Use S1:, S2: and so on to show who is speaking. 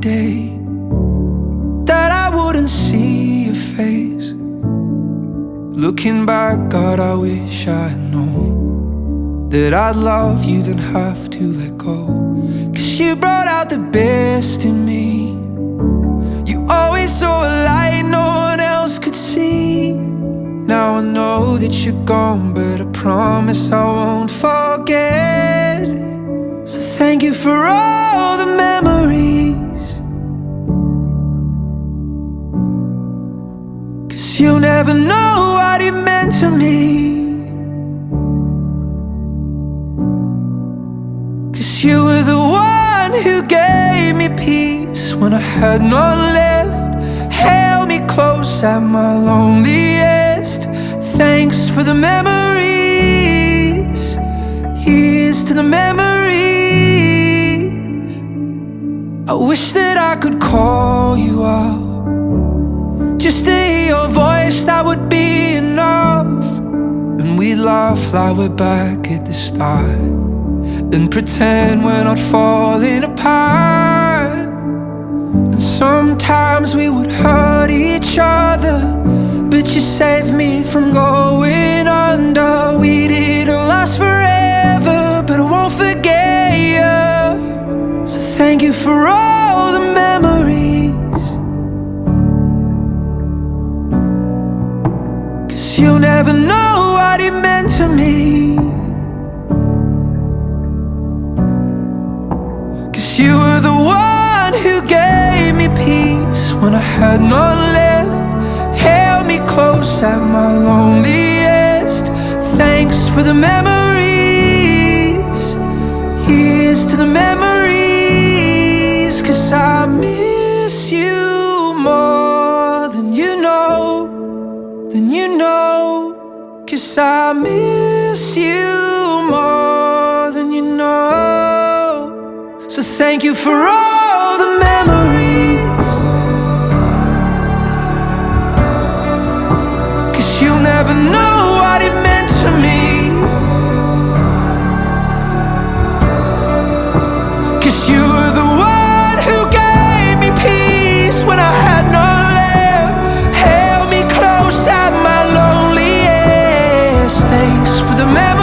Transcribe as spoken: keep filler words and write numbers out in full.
S1: day that I wouldn't see your face. Looking back, God, I wish I'd known that I'd love you, then have to let go. Cause you brought out the best in me. You always saw a light no one else could see. Now I know that you're gone, but I promise I won't forget. So thank you for all the memories, cause you'll never know what it meant to me. Cause you were the one who gave me peace when I had none left, held me close at my loneliest. Thanks for the memories, here's to the memories. I wish that I could call you out, just to hear your voice, that would be enough. And we'd laugh like we're back at the start, and pretend we're not falling apart. And sometimes we would hurt each other, but you saved me from going under. We didn't last forever, but I won't forget you. So thank you for all the memories, cause you'll never know what it meant to me. Cause you were the one who gave me peace when I had none left, held me close at my loneliest. Thanks for the memories, here's to the memories. Cause I miss you more than you know, than you know. Cause I miss you more than you know. So thank you for all the memories, cause you'll never know what it meant to me. Cause you were the one who gave me peace when I had none left, held me close at my loneliest. Thanks for the memories,